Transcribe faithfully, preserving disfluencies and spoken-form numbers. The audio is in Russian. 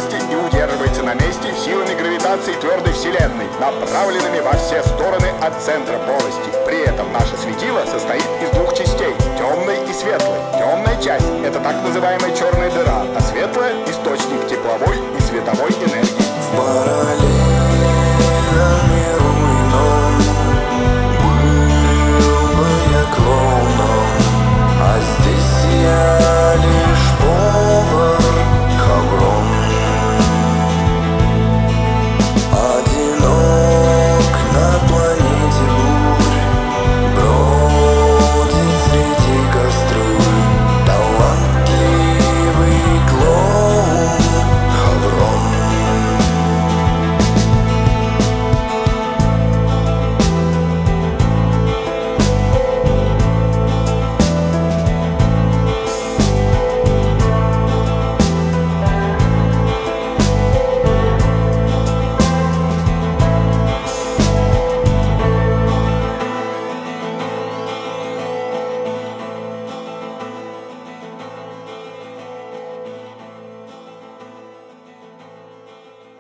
области и удерживается на месте силами гравитации твердой Вселенной, направленными во все стороны от центра полости. При этом наше светило состоит из двух частей – темной и светлой. Темная часть – это так называемая черная дыра, а светлая – источник тепловой и